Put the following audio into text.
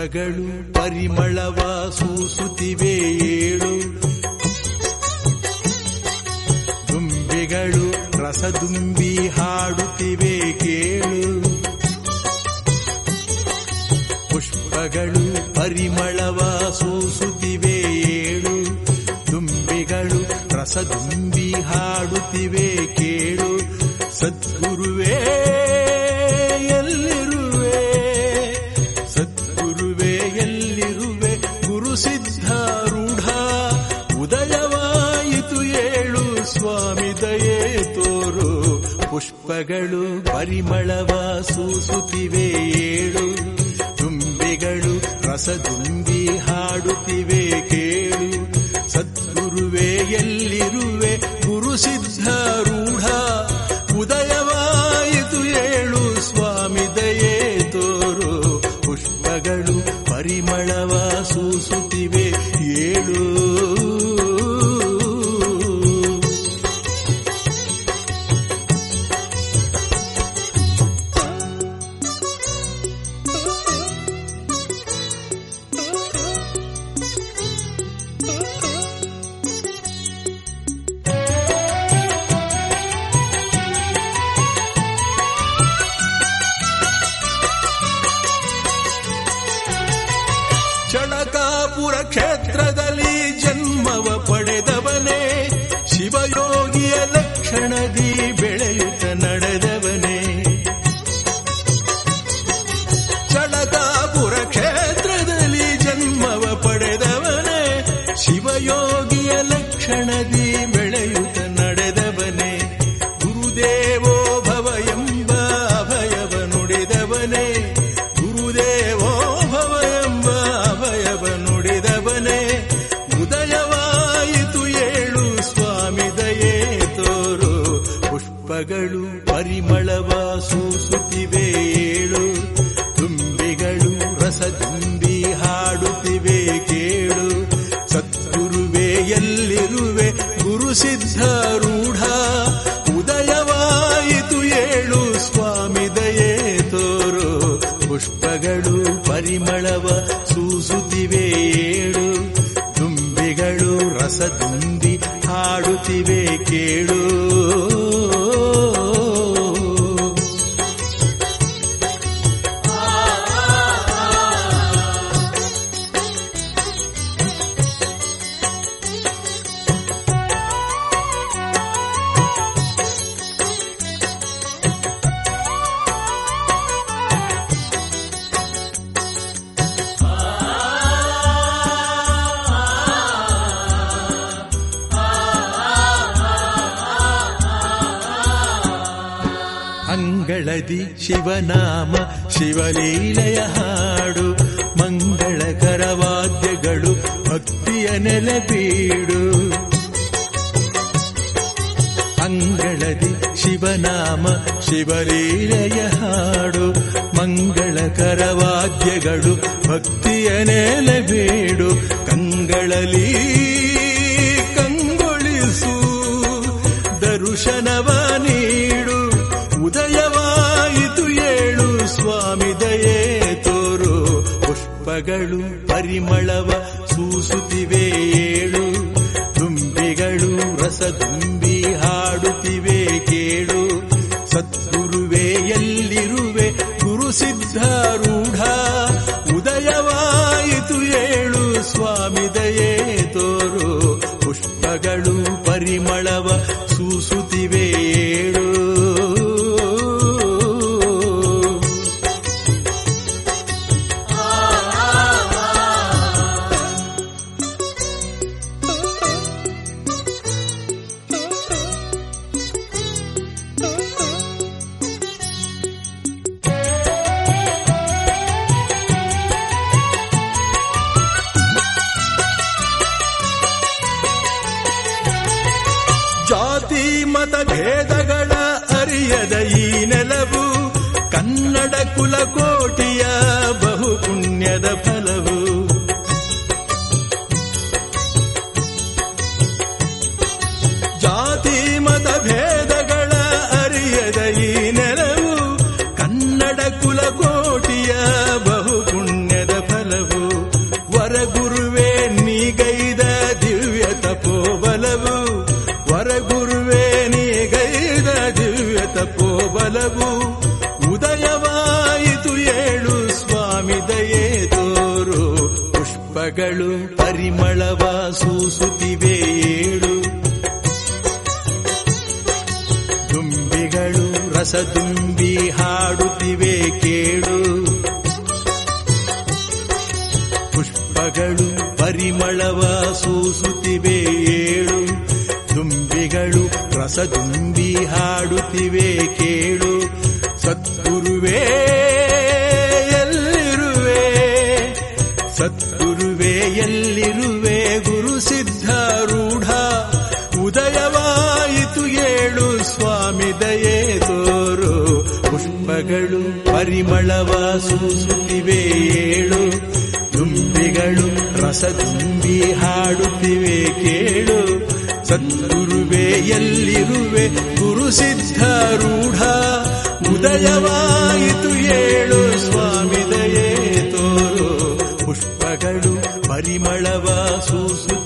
ಪುಷ್ಪಗಳು ಪರಿಮಳವ ಸೂಸುತ್ತಿವೆ ಏಳು, ದುಂಬಿಗಳು ರಸದುಂಬಿ ಹಾಡುತ್ತಿವೆ ಕೇಳು. ಪುಷ್ಪಗಳು ಪರಿಮಳವ ಸೂಸುತ್ತಿವೆ ಏಳು, ದುಂಬಿಗಳು ರಸದುಂಬಿ ಹಾಡುತ್ತಿವೆ ಕೇಳು. ಸದ್ಗುರುವೇ ಎಲ್ಲಿರುವೆ, ಸದ್ಗುರುವೇ ಎಲ್ಲಿರುವೆ, ಗುರು ಸಿದ್ಧಾರೂಢ ಉದಯವಾಯಿತು ಏಳು, ಸ್ವಾಮಿ ದಯೆ ತೋರು. ಪುಷ್ಪಗಳು ಪರಿಮಳವ ಸೂಸುತ್ತಿವೆ ಏಳು, ದುಂಬಿಗಳು ರಸದುಂಬಿ ಹಾಡುತ್ತಿವೆ ಕೇಳು. ಸದ್ಗುರುವೇ ಎಲ್ಲಿರುವೆ, ಗುರು ಸಿದ್ಧಾರೂಢ ಉದಯವಾಯಿತು ಏಳು, ಸ್ವಾಮಿ ದಯೆ ತೋರು. ಪುಷ್ಪಗಳು ಪರಿಮಳವ ಸೂಸುತ್ತಿವೆ ಏಳು. ಚಳಕಾಪುರ ಕ್ಷೇತ್ರದಲ್ಲಿ ಜನ್ಮವ ಪಡೆದವನೇ, ಶಿವಯೋಗಿಯ ಲಕ್ಷಣದಿ ಬೆಳೆಯುತ್ತ ನಡೆದವನೇ. ಚಳಕಾಪುರ ಕ್ಷೇತ್ರದಲ್ಲಿ ಜನ್ಮವ ಪಡೆದವನೇ, ಶಿವಯೋಗಿಯ ಲಕ್ಷಣದಿ ಬೆಳೆಯುತ್ತ ನಡೆದವನೇ. ಗುರುದೇವೋ ಭವ ಎಂಬ ಅಭಯವ ನುಡಿದವನೇ, ಗುರುದೇವೋ ಭವ ಎಂಬ ಅಭಯವ ನುಡಿದವನೇ. ಉದಯವಾಯಿತು ಏಳು, ಸ್ವಾಮಿ ದಯೆ ತೋರು. ಪುಷ್ಪಗಳು ಪರಿಮಳವ ಸೂಸುತ್ತಿವೆ ಏಳು, ದುಂಬಿಗಳು ರಸದುಂಬಿ ಹಾಡುತ್ತಿವೆ ಕೇಳು. ಸದ್ಗುರುವೇ ಎಲ್ಲಿರುವೆ, ಗುರು ಸಿದ್ಧಾರೂಢ ಉದಯವಾಯಿತು ಏಳು, ಸ್ವಾಮಿ ದಯೆ ತೋರು. ಪುಷ್ಪಗಳು ಪರಿಮಳವ ಸೂಸುತ್ತಿವೆ ಏಳು, ದುಂಬಿಗಳು ರಸದುಂಬಿ ಹಾಡುತ್ತಿವೆ ಕೇಳು. ಅಂಗಳದಿ ಶಿವನಾಮ ಶಿವಲೀಲೆಯ ಹಾಡು, ಮಂಗಳಕರ ವಾದ್ಯಗಳು ಭಕ್ತಿಯ ನೆಲೆಬೀಡು. ಅಂಗಳದಿ ಶಿವನಾಮ ಶಿವಲೀಲೆಯ ಹಾಡು, ಮಂಗಳಕರ ವಾದ್ಯಗಳು ಭಕ್ತಿಯ ನೆಲೆಬೀಡು. ಕಂಗಳಲಿ ಕಂಗೊಳಿಸು ದರ್ಶನವ ನೀಡು, ಉದಯವಾಯಿತು ಏಳು, ಸ್ವಾಮಿ ದಯೆ ತೋರು. ಪುಷ್ಪಗಳು ಪರಿಮಳವ ಸೂಸುತ್ತಿವೆ ಏಳು, ದುಂಬಿಗಳು ರಸದುಂಬಿ ಹಾಡುತ್ತಿವೆ ಕೇಳು. ಸದ್ಗುರುವೇ ಎಲ್ಲಿರುವೆ, ಗುರು ಸಿದ್ಧಾರೂಢ ಉದಯವಾಯಿತು ಏಳು, ಸ್ವಾಮಿ ದಯೆ ತೋರು. ಪುಷ್ಪಗಳು ಪರಿಮಳವ ಸೂಸುತ್ತಿವೆ ಏಳು. ಜಾತಿ ಮತ ಭೇದಗಳ ಅರಿಯದ ಈ ನೆಲವು, ಕನ್ನಡ ಕುಲಕೋಟಿಯ ಬಹು ಪುಣ್ಯದ ಫಲವು. ಜಾತಿ ಮತ ಭೇದಗಳ ಅರಿಯದ ಈ ನೆಲವು, ಕನ್ನಡ ಕುಲಕೋಟಿಯ ಬಹು ಪುಣ್ಯದ ಫಲವು. ರಸದುಂಬಿ ಹಾಡುತ್ತಿವೆ ಕೇಳು. ಪುಷ್ಪಗಳು ಪರಿಮಳವ ಸೂಸುತ್ತಿವೆ ಏಳು. ದುಂಬಿಗಳು ರಸದುಂಬಿ ಹಾಡುತ್ತಿವೆ ಕೇಳು. ಸದ್ಗುರುವೇ ಎಲ್ಲಿರುವೆ, ಸದ್ಗುರುವೇ ಎಲ್ಲಿರುವೆ, ಗುರು ಸಿದ್ಧಾರೂಢ ಉದಯವಾಯಿತು ಏಳು, ಸ್ವಾಮಿ ದಯೆ ತೋರು. ಪುಷ್ಪಗಳು ಪರಿಮಳವ ಸೂಸುತ್ತಿವೆ ಏಳು. ದುಂಬಿಗಳು ರಸದುಂಬಿ ಹಾಡುತ್ತಿವೆ ಕೇಳು. ಸದ್ಗುರುವೇ ಎಲ್ಲಿರುವೆ, ಗುರು ಸಿದ್ಧಾರೂಢ ಉದಯವಾಯಿತು ಏಳು, ಸ್ವಾಮಿ ದಯೆ ತೋರು. ಪುಷ್ಪಗಳು ಪರಿಮಳವ ಸೂಸುತ್ತಿವೆ